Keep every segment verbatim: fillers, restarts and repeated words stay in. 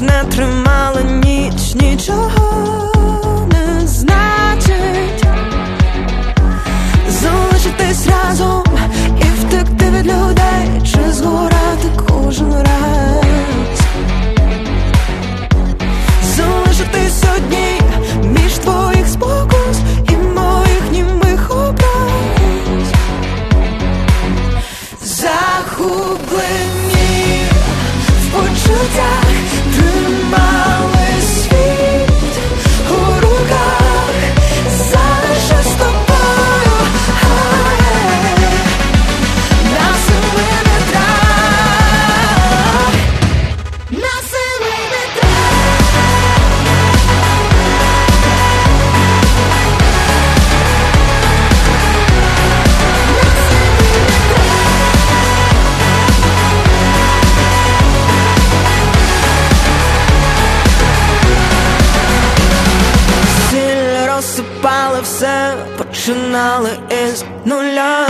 не тримала ніч, нічого не значить. Залишитись разом і втекти від людей, чи згорати кожен раз. Залишитись одній між твоїх спокус і моїх німих образ. Захоплені в почуттях, тримали світ у руках, залише з тобою, на семи вітрах, на семи вітрах. Сіль розсипали все, починали із нуля.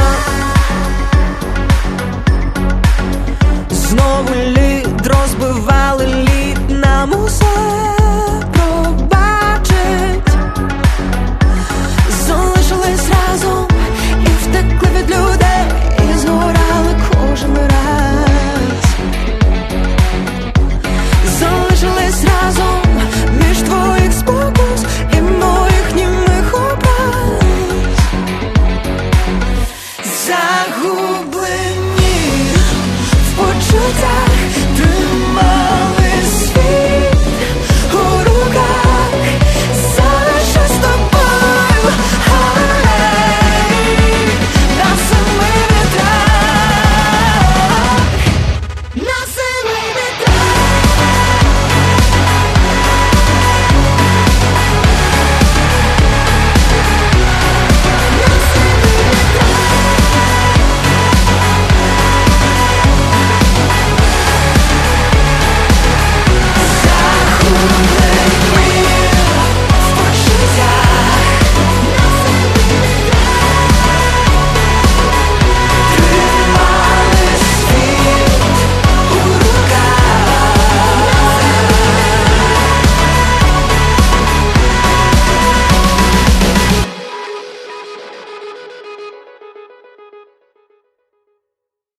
Знову лід розбивали лід нам усе.